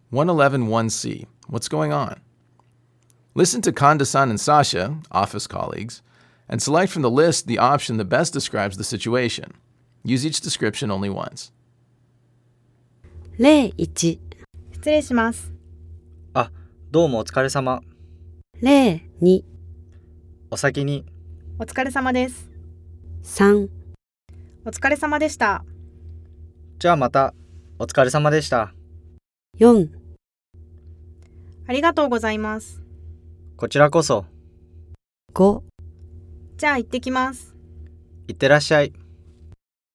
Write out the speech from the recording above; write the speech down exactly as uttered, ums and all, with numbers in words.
one eleven one C. What's going on? Listen to Kanda-san and Sasha, office colleagues, and select from the list the option that best describes the situation. Use each description only once. ゼロいち、 失礼します。 あ、どうもお疲れ様。 ゼロに、 お先に。 お疲れ様です。 さん、 お疲れ様でした。 じゃあまた。お疲れ様でした。 よん、 ありがとうございます。 こちらこそ。 ご、 じゃあ行ってきます。 いってらっしゃい。